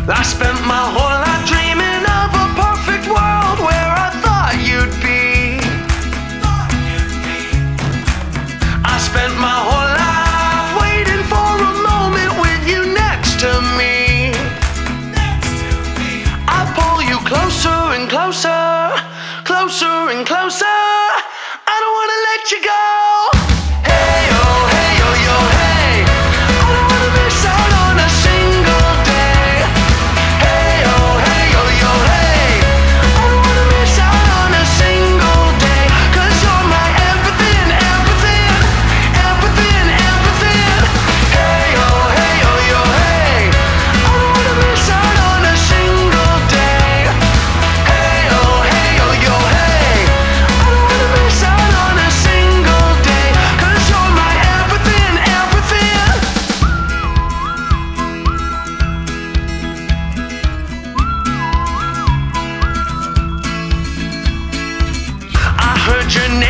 I spent my whole life dreaming of a perfect world where I thought you'd be. I spent my whole life waiting for a moment with you next to me. I pull you closer and closer, closer and closer. I don't wanna let you go. Hey oh, hey oh, yo, hey. I don't wanna miss out on a single day. Hey oh, hey oh, yo, hey. I don't wanna miss out on a single day. 'Cause you're my everything, everything, everything, everything. Hey oh, yo, hey. I don't wanna miss out on a single day. Hey oh, yo, hey. I don't wanna miss out on a single day. 'Cause you're my everything, everything. I heard your name